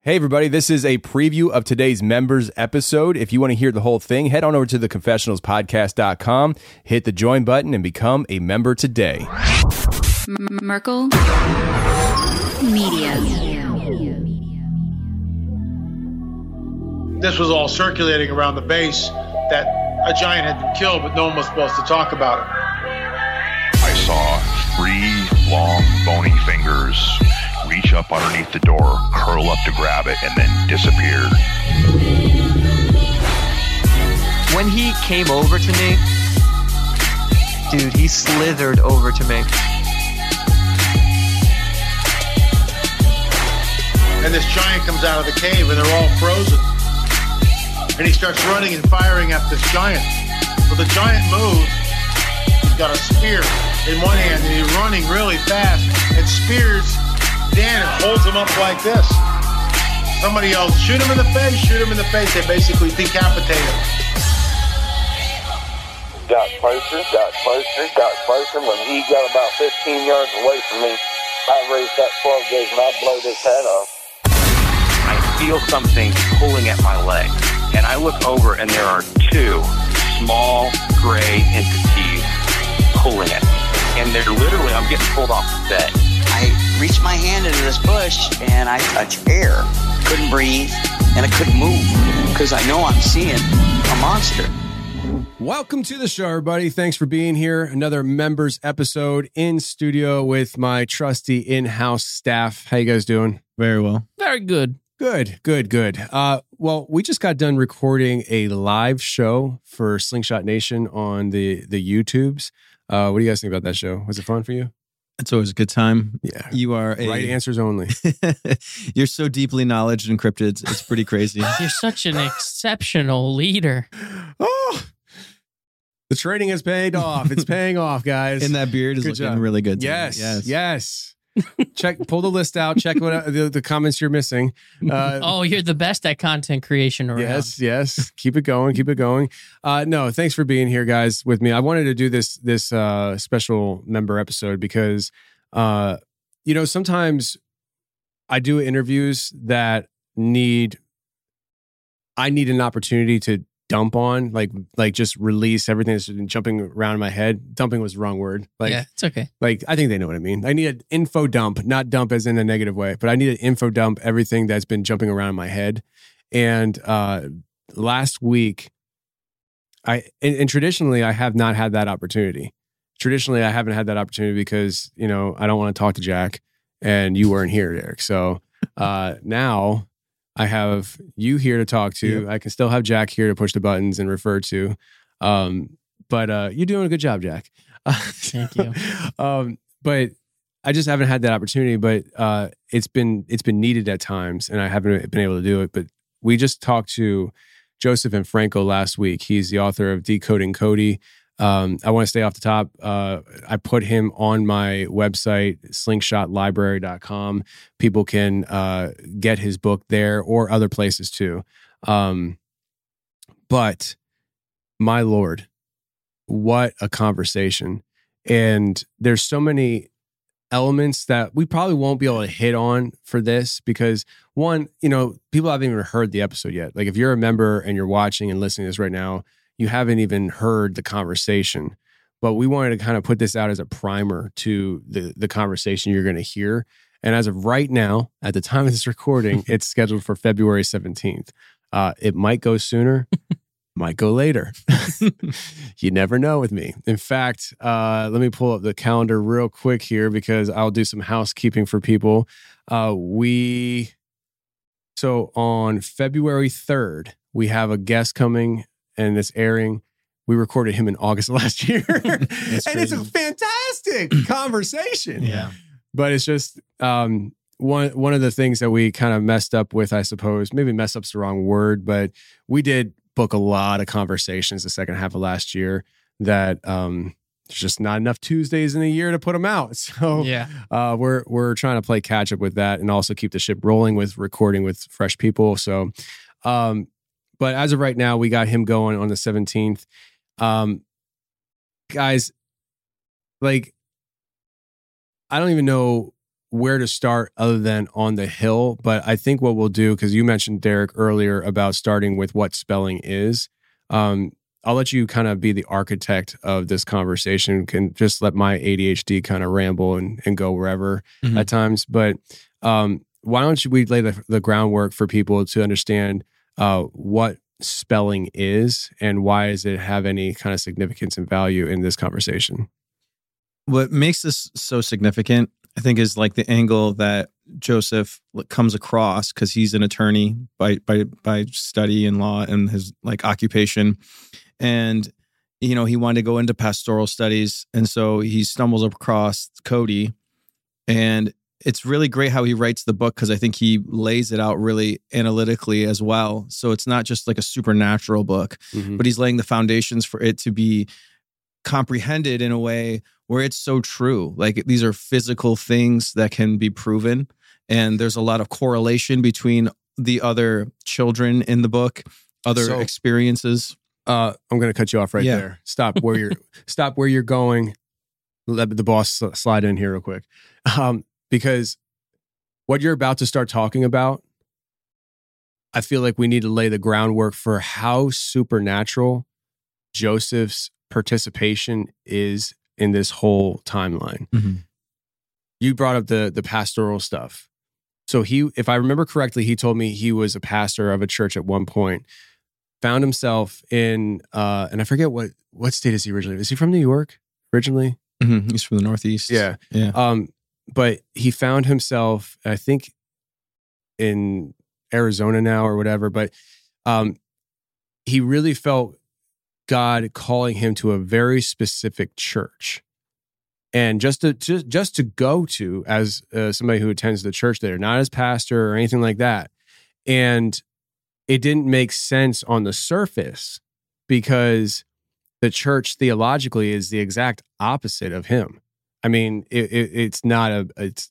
Hey everybody, this is a preview of today's members episode. If you want to hear the whole thing, head on over to theconfessionalspodcast.com, hit the join button, and become a member today. Merkel Media. This was all circulating around the base that a giant had been killed, but no one was supposed to talk about it. I saw 3 long, bony fingers reach up underneath the door, curl up to grab it, and then disappear. When he came over to me, dude, he slithered over to me. And this giant comes out of the cave, and they're all frozen. And he starts running and firing at this giant. Well, the giant moves. He's got a spear in one hand, and he's running really fast and spears Dan and holds him up like this. Somebody yells, shoot him in the face, shoot him in the face. They basically decapitate him. Got closer. When he got about 15 yards away from me, I raised that 12 gauge and I blowed his head off. I feel something pulling at my leg, and I look over and there are 2 small gray entities pulling at me. And they're literally, I'm getting pulled off the bed. I reached my hand into this bush and I touched air. Couldn't breathe and I couldn't move because I know I'm seeing a monster. Welcome to the show, everybody. Thanks for being here. Another members episode in studio with my trusty in-house staff. How you guys doing? Very well. Very good. Good. Well, we just got done recording a live show for Slingshot Nation on the YouTubes. What do you guys think about that show? Was it fun for you? It's always a good time. Yeah. You are right answers only. You're so deeply knowledge encrypted. It's pretty crazy. You're such an exceptional leader. Oh, the training has paid off. It's paying off, guys. And that beard is Good looking job. really good. Yes. Pull the list out. Check what the comments you're missing. You're the best at content creation around. Yes. Keep it going. No, thanks for being here, guys, with me. I wanted to do this special member episode because, sometimes I do interviews that I need an opportunity to dump on, like just release everything that's been jumping around in my head. Dumping was the wrong word. Yeah, it's okay. Like, I think they know what I mean. I need an info dump, not dump as in a negative way, but I need an info dump everything that's been jumping around in my head. And last week, and traditionally, I have not had that opportunity. Traditionally, I haven't had that opportunity because, I don't want to talk to Jack and you weren't here, Derek. So now I have you here to talk to. Yep. I can still have Jack here to push the buttons and refer to. But you're doing a good job, Jack. Thank you. But I just haven't had that opportunity. But it's been needed at times, and I haven't been able to do it. But we just talked to Joseph and Franco last week. He's the author of Decoding Cody. I want to stay off the top. I put him on my website, slingshotlibrary.com. People can get his book there or other places too. But my Lord, what a conversation. And there's so many elements that we probably won't be able to hit on for this because one, people haven't even heard the episode yet. Like if you're a member and you're watching and listening to this right now, you haven't even heard the conversation, but we wanted to kind of put this out as a primer to the conversation you're going to hear. And as of right now, at the time of this recording, it's scheduled for February 17th. It might go sooner, might go later. You never know with me. In fact, let me pull up the calendar real quick here because I'll do some housekeeping for people. So on February 3rd, we have a guest coming and it's airing. We recorded him in August of last year. And it's a fantastic conversation. Yeah. But it's just one of the things that we kind of messed up with, I suppose. Maybe mess up's the wrong word, but we did book a lot of conversations the second half of last year that there's just not enough Tuesdays in a year to put them out. So we're trying to play catch up with that and also keep the ship rolling with recording with fresh people. So but as of right now, we got him going on the 17th. Guys, like, I don't even know where to start other than on the hill. But I think what we'll do, because you mentioned, Derek, earlier about starting with what spelling is. I'll let you kind of be the architect of this conversation. Can just let my ADHD kind of ramble and go wherever at times. But why don't we lay the groundwork for people to understand what spelling is and why does it have any kind of significance and value in this conversation? What makes this so significant, I think, is like the angle that Joseph comes across, because he's an attorney by study and law and his like occupation. And, you know, he wanted to go into pastoral studies. And so he stumbles across Cody. And it's really great how he writes the book, because I think he lays it out really analytically as well. So it's not just like a supernatural book, but he's laying the foundations for it to be comprehended in a way where it's so true. Like these are physical things that can be proven. And there's a lot of correlation between the other children in the book, other experiences. I'm going to cut you off right there. Stop where you're going. Let the boss slide in here real quick. Because what you're about to start talking about, I feel like we need to lay the groundwork for how supernatural Joseph's participation is in this whole timeline. You brought up the pastoral stuff. So if I remember correctly, he told me he was a pastor of a church at one point, found himself in, and I forget what state is he originally? Is he from New York originally? He's from the Northeast. Yeah. But he found himself, I think, in Arizona now or whatever. But he really felt God calling him to a very specific church, and just to go to as somebody who attends the church there, not as pastor or anything like that. And it didn't make sense on the surface because the church theologically is the exact opposite of him. I mean, it's not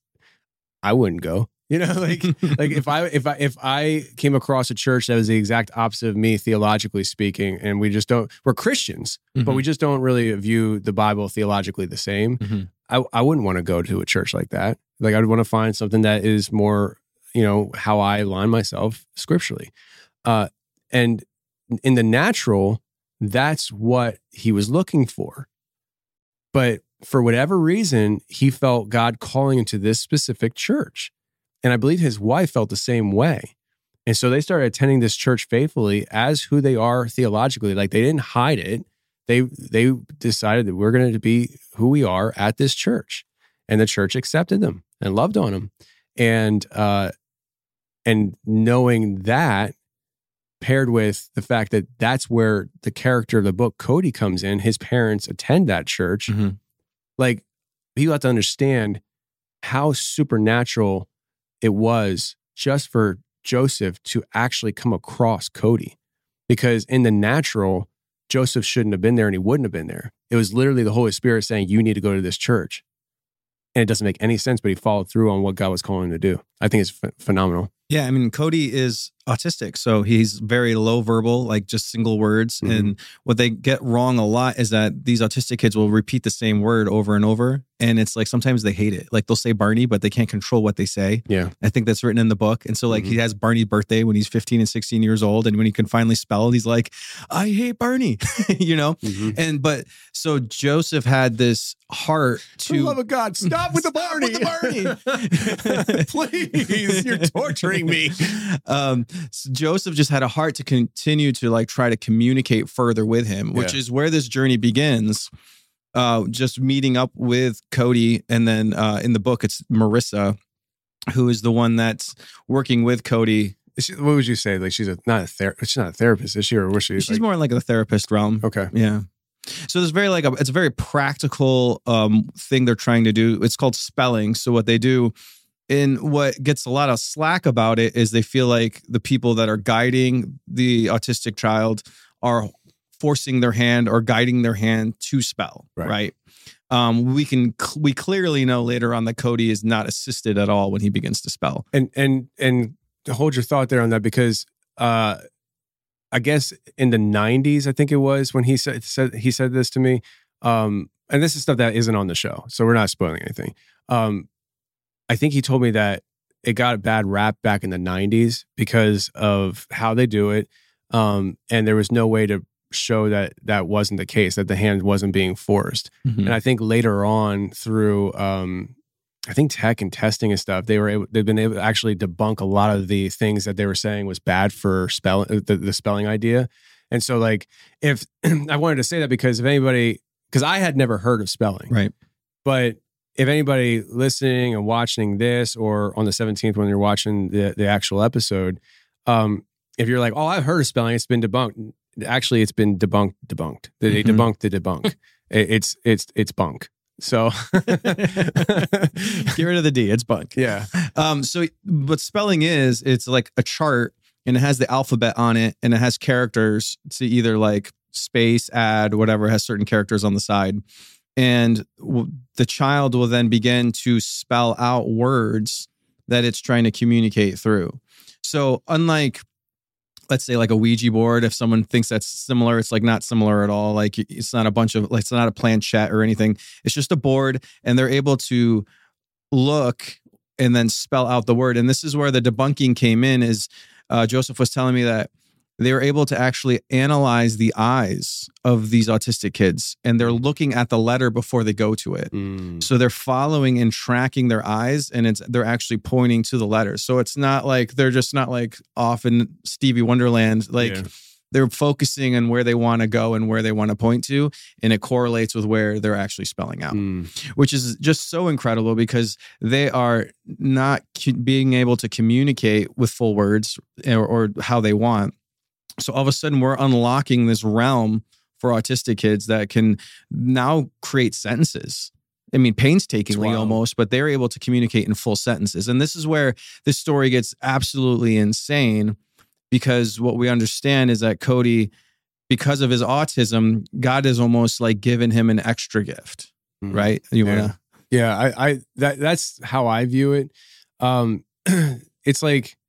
I wouldn't go, you know, like if I came across a church that was the exact opposite of me theologically speaking, and we're Christians, but we just don't really view the Bible theologically the same. I wouldn't want to go to a church like that. Like I'd want to find something that is more, you know, how I align myself scripturally. And in the natural, that's what he was looking for. But for whatever reason, he felt God calling him to this specific church. And I believe his wife felt the same way. And so they started attending this church faithfully as who they are theologically. Like they didn't hide it. They decided that we're going to be who we are at this church. And the church accepted them and loved on them. And knowing that, paired with the fact that that's where the character of the book, Cody, comes in. His parents attend that church. Like, you have to understand how supernatural it was just for Joseph to actually come across Cody. Because in the natural, Joseph shouldn't have been there and he wouldn't have been there. It was literally the Holy Spirit saying, you need to go to this church. And it doesn't make any sense, but he followed through on what God was calling him to do. I think it's phenomenal. Yeah, I mean, Cody is autistic, so he's very low verbal, like just single words. And what they get wrong a lot is that these autistic kids will repeat the same word over and over. And it's like sometimes they hate it. Like they'll say Barney, but they can't control what they say. Yeah. I think that's written in the book. And so like he has Barney's birthday when he's 15 and 16 years old. And when he can finally spell, he's like, I hate Barney, you know? But so Joseph had this heart to... For the love of God, stop with the Barney. Please, you're torturing me. So Joseph just had a heart to continue to like try to communicate further with him, which is where this journey begins. Just meeting up with Cody, and then in the book it's Marissa, who is the one that's working with Cody. What would you say? Like she's not a therapist, is she, or was she? She's more in like the therapist realm. Okay, yeah. So there's very it's a very practical thing they're trying to do. It's called spelling. So what they do, and what gets a lot of slack about it, is they feel like the people that are guiding the autistic child are forcing their hand or guiding their hand to spell, right? We clearly know later on that Cody is not assisted at all when he begins to spell. And to hold your thought there on that, because I guess in the 90s, I think it was, when he said this to me, and this is stuff that isn't on the show, so we're not spoiling anything. I think he told me that it got a bad rap back in the 90s because of how they do it. And there was no way to show that that wasn't the case, that the hand wasn't being forced. Mm-hmm. And I think later on through, I think tech and testing and stuff, they've been able to actually debunk a lot of the things that they were saying was bad for the spelling idea. And so like, if I wanted to say that because because I had never heard of spelling. Right. But if anybody listening and watching this, or on the 17th when you're watching the actual episode, if you're like, oh, I've heard of spelling, it's been debunked. Actually, it's been debunked. They debunked the debunk. It's bunk. So get rid of the D. It's bunk. Yeah. So what spelling is, it's like a chart, and it has the alphabet on it, and it has characters to either like space, add, whatever, has certain characters on the side. And the child will then begin to spell out words that it's trying to communicate through. So unlike, let's say like a Ouija board, if someone thinks that's similar, it's like not similar at all. Like it's not a bunch of, like, it's not a planchette or anything. It's just a board, and they're able to look and then spell out the word. And this is where the debunking came in, is Joseph was telling me that they were able to actually analyze the eyes of these autistic kids, and they're looking at the letter before they go to it. So they're following and tracking their eyes, and they're actually pointing to the letters. So it's not like they're just not like off in Stevie Wonderland. Like they're focusing on where they want to go and where they want to point to, and it correlates with where they're actually spelling out, which is just so incredible because they are not being able to communicate with full words or how they want. So all of a sudden we're unlocking this realm for autistic kids that can now create sentences. I mean, painstakingly almost, but they're able to communicate in full sentences. And this is where this story gets absolutely insane, because what we understand is that Cody, because of his autism, God has almost like given him an extra gift, right? That's how I view it. It's like,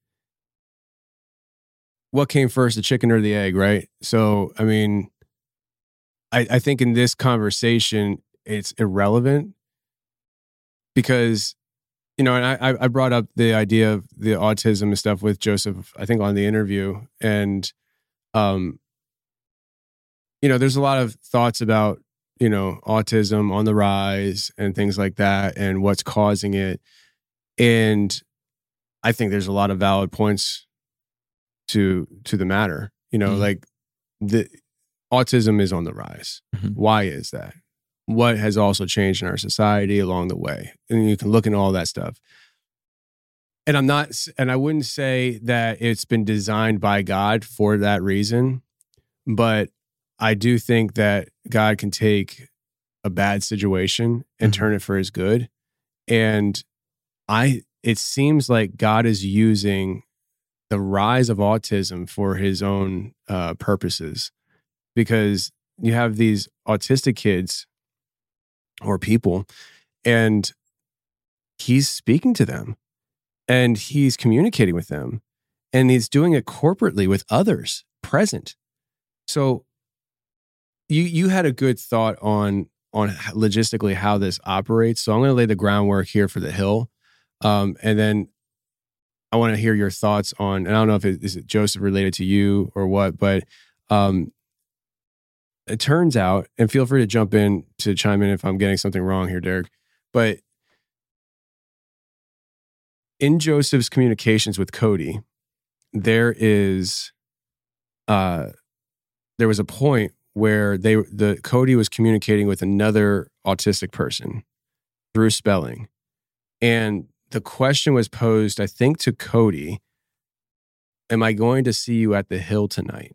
what came first, the chicken or the egg, right? So, I mean, I think in this conversation, it's irrelevant because, you know, and I brought up the idea of the autism and stuff with Joseph, I think on the interview. And, you know, there's a lot of thoughts about, you know, autism on the rise and things like that and what's causing it. And I think there's a lot of valid points to the matter, you know, like the autism is on the rise. Why is that? What has also changed in our society along the way? And you can look at all that stuff. And I wouldn't say that it's been designed by God for that reason, but I do think that God can take a bad situation and turn it for his good. And it seems like God is using the rise of autism for his own purposes, because you have these autistic kids or people, and he's speaking to them and he's communicating with them, and he's doing it corporately with others present. So you had a good thought on logistically how this operates. So I'm going to lay the groundwork here for the Hill. And then I want to hear your thoughts on, and I don't know if is it Joseph related to you or what, but it turns out, and feel free to jump in to chime in if I'm getting something wrong here, Derek, but in Joseph's communications with Cody, there was a point where Cody was communicating with another autistic person through spelling, and the question was posed, I think, to Cody, am I going to see you at the Hill tonight?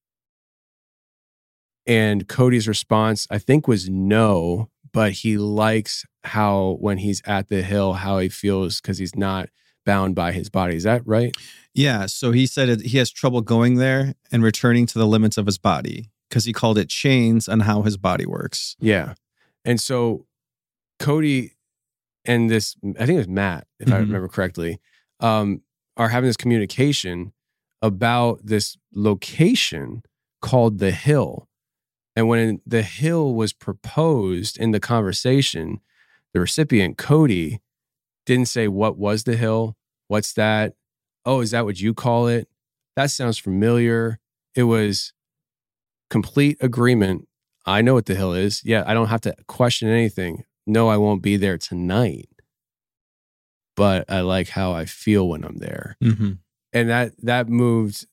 And Cody's response, I think, was no, but he likes how when he's at the Hill, how he feels because he's not bound by his body. Is that right? Yeah. So he said he has trouble going there and returning to the limits of his body because he called it chains on how his body works. Yeah. And so Cody and this, I think it was Matt, if I remember correctly, are having this communication about this location called the Hill. And when the Hill was proposed in the conversation, the recipient, Cody, didn't say what was the hill. What's that? Oh, is that what you call it? That sounds familiar. It was complete agreement. I know what the hill is. Yeah, I don't have to question anything. No, I won't be there tonight. But I like how I feel when I'm there. Mm-hmm. And that moved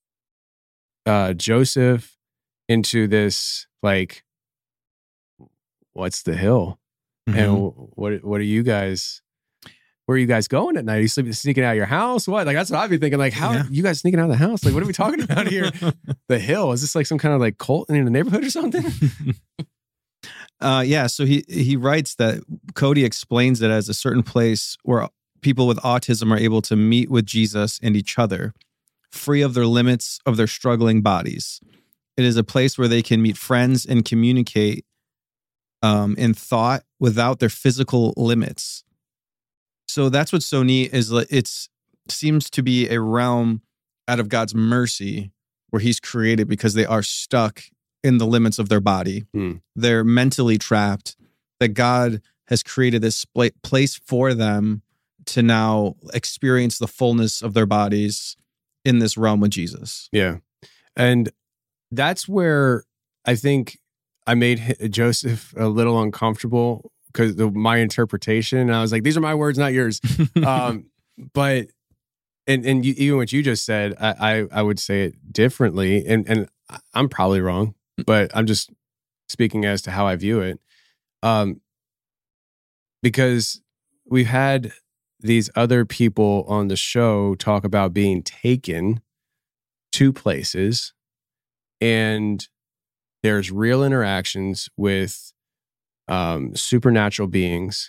Joseph into this, like, what's the hill? Mm-hmm. And what are you guys? Where are you guys going at night? Are you sneaking out of your house? What? Like, that's what I'd be thinking. Like, how are you guys sneaking out of the house? Like, what are we talking about here? The hill? Is this like some kind of like cult in the neighborhood or something? So he writes that Cody explains it as a certain place where people with autism are able to meet with Jesus and each other, free of their limits of their struggling bodies. It is a place where they can meet friends and communicate in thought without their physical limits. So that's what's so neat is it seems to be a realm out of God's mercy where he's created because they are stuck in the limits of their body. They're mentally trapped, that God has created this place for them to now experience the fullness of their bodies in this realm with Jesus. Yeah. And that's where I think I made Joseph a little uncomfortable because my interpretation. And I was like, these are my words, not yours. But even what you just said, I would say it differently. And I'm probably wrong, but I'm just speaking as to how I view it. Because we've had these other people on the show talk about being taken to places, and there's real interactions with supernatural beings,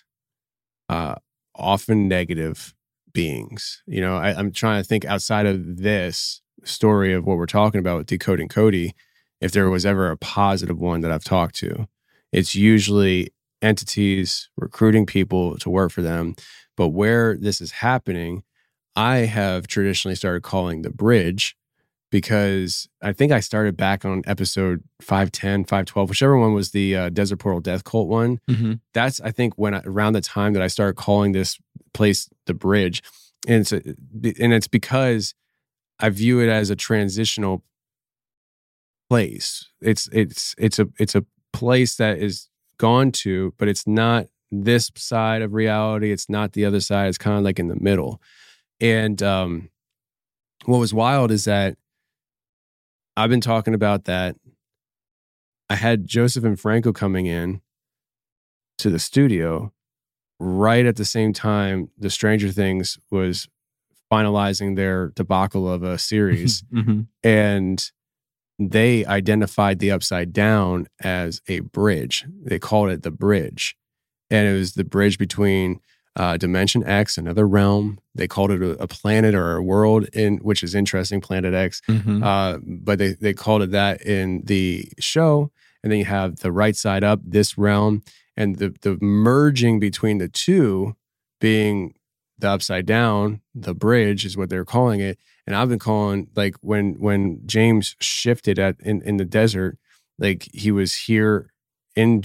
often negative beings. You know, I'm trying to think outside of this story of what we're talking about with Decoding Cody, if there was ever a positive one that I've talked to. It's usually entities recruiting people to work for them. But where this is happening, I have traditionally started calling the bridge, because I think I started back on episode 510, 512, whichever one was the Desert Portal Death Cult one. Mm-hmm. That's, I think, around the time that I started calling this place the bridge. And it's because I view it as a transitional place. It's a place that is gone to, but it's not this side of reality. It's not the other side. It's kind of like in the middle. And what was wild is that I've been talking about that. I had Joseph and Franco coming in to the studio right at the same time the Stranger Things was finalizing their debacle of a series. Mm-hmm. And they identified the Upside Down as a bridge. They called it the bridge. And it was the bridge between Dimension X, another realm. They called it a planet or a world, which is interesting, Planet X. Mm-hmm. But they called it that in the show. And then you have the right side up, this realm, and the merging between the two being the Upside Down, the bridge is what they're calling it. And I've been calling, like, when James shifted in the desert, like he was in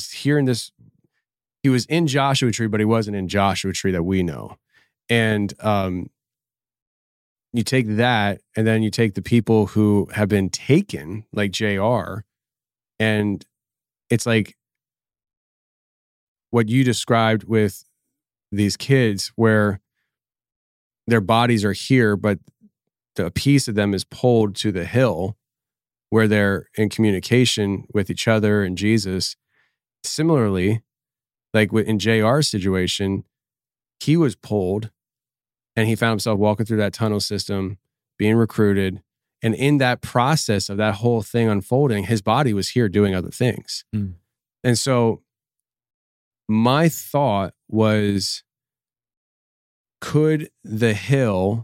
Joshua Tree, but he wasn't in Joshua Tree that we know. And you take that, and then you take the people who have been taken, like JR, and it's like what you described with these kids, where their bodies are here, but a piece of them is pulled to the hill where they're in communication with each other and Jesus. Similarly, like in JR's situation, he was pulled and he found himself walking through that tunnel system, being recruited. And in that process of that whole thing unfolding, his body was here doing other things. Mm. And so my thought was, could the hill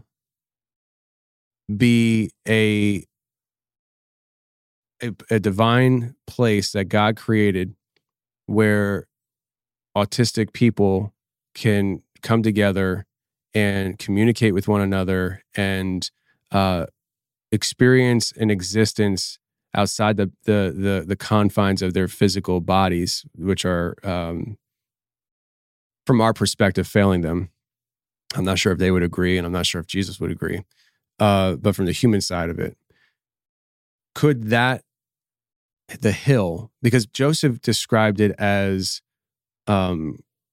be a divine place that God created where autistic people can come together and communicate with one another and experience an existence outside the confines of their physical bodies, which are from our perspective, failing them. I'm not sure if they would agree, and I'm not sure if Jesus would agree. But from the human side of it, could the hill, because Joseph described it as a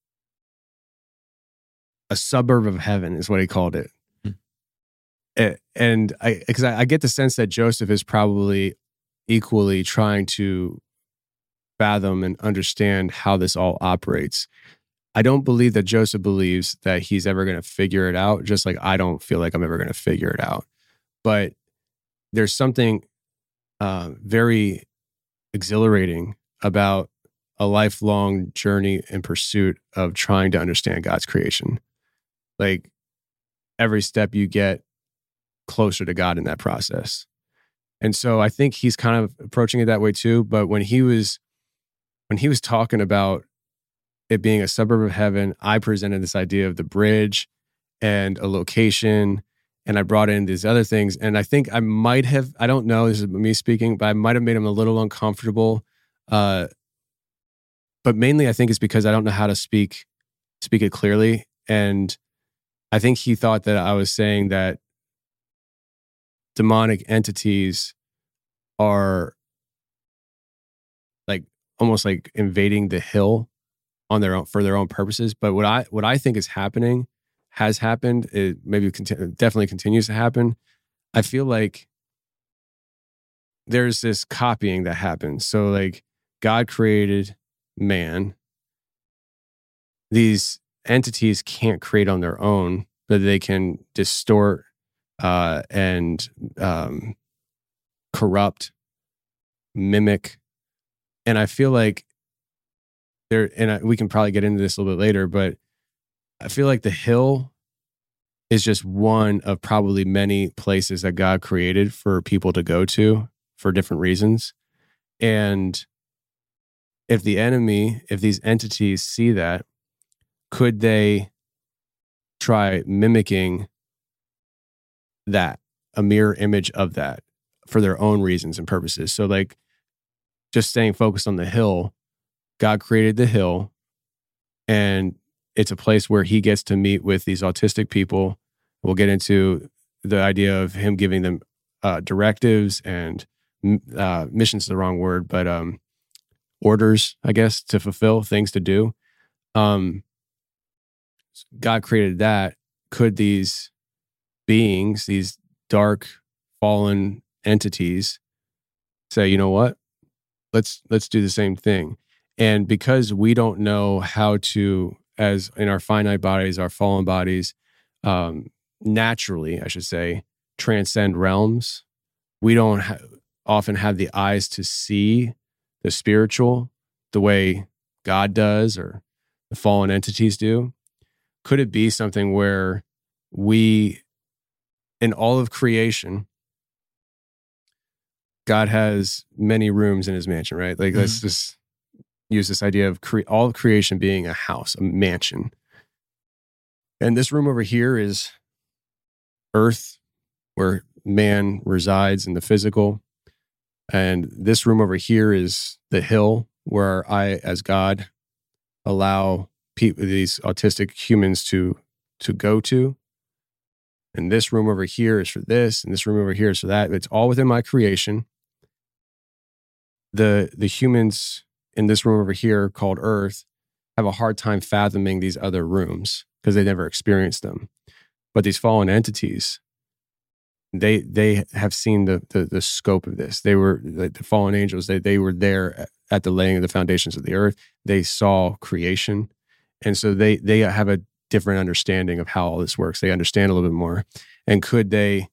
suburb of heaven is what he called it. And I get the sense that Joseph is probably equally trying to fathom and understand how this all operates. I don't believe that Joseph believes that he's ever going to figure it out, just like I don't feel like I'm ever going to figure it out. But there's something very exhilarating about a lifelong journey in pursuit of trying to understand God's creation. Like every step you get closer to God in that process. And so I think he's kind of approaching it that way too. But when he was talking about it being a suburb of heaven, I presented this idea of the bridge and a location, and I brought in these other things. And I think I might have, I don't know, this is me speaking, but I might have made him a little uncomfortable. But mainly I think it's because I don't know how to speak it clearly. And I think he thought that I was saying that demonic entities are like almost like invading the hill on their own for their own purposes. But what I think is happening, has happened, it maybe definitely continues to happen. I feel like there's this copying that happens. So like God created man. These entities can't create on their own, but they can distort and corrupt, mimic. And I feel like we can probably get into this a little bit later, but I feel like the hill is just one of probably many places that God created for people to go to for different reasons. And if these entities see that, could they try mimicking that, a mirror image of that for their own reasons and purposes? So like just staying focused on the hill, God created the hill, and it's a place where he gets to meet with these autistic people. We'll get into the idea of him giving them directives and missions is the wrong word, but orders, I guess, to fulfill, things to do. God created that. Could these beings, these dark, fallen entities, say, you know what? Let's do the same thing. And because we don't know how to, as in our finite bodies, our fallen bodies, naturally, I should say, transcend realms, we don't often have the eyes to see the spiritual the way God does or the fallen entities do. Could it be something where we, in all of creation, God has many rooms in his mansion, right? Like, let's just use this idea of all of creation being a house, a mansion. And this room over here is earth, where man resides in the physical. And this room over here is the hill, where I, as God, allow these autistic humans to go to. And this room over here is for this, and this room over here is for that. It's all within my creation. The humans in this room over here called Earth have a hard time fathoming these other rooms because they never experienced them. But these fallen entities, they have seen the scope of this. They were the fallen angels. They were there at the laying of the foundations of the earth. They saw creation, and so they have a different understanding of how all this works. They understand a little bit more. And could they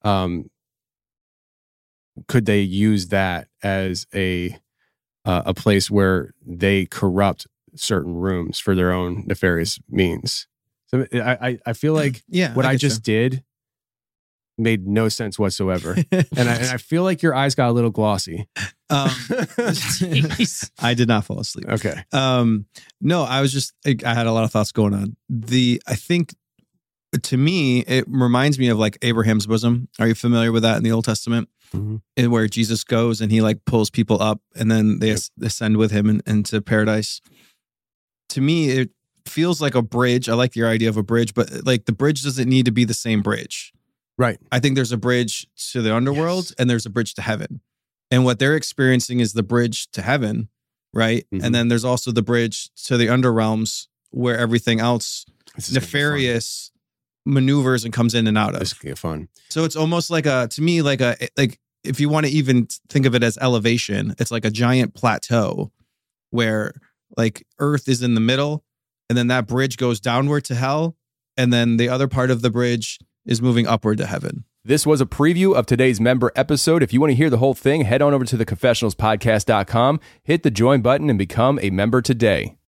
use that as a place where they corrupt certain rooms for their own nefarious means? So I feel like what I just did made no sense whatsoever. and I feel like your eyes got a little glossy. I did not fall asleep. Okay. No, I had a lot of thoughts going on. I think to me, it reminds me of like Abraham's bosom. Are you familiar with that in the Old Testament? Mm-hmm. Where Jesus goes and he like pulls people up and then they ascend with him into paradise. To me, it feels like a bridge. I like your idea of a bridge, but like the bridge doesn't need to be the same bridge. Right. I think there's a bridge to the underworld and there's a bridge to heaven. And what they're experiencing is the bridge to heaven, right? Mhm. And then there's also the bridge to the underrealms where everything else nefarious maneuvers and comes in and out of. This could get fun. So it's almost like if you want to even think of it as elevation, it's like a giant plateau where like Earth is in the middle, and then that bridge goes downward to hell, and then the other part of the bridge is moving upward to heaven. This was a preview of today's member episode. If you want to hear the whole thing, head on over to theconfessionalspodcast.com, hit the join button, and become a member today.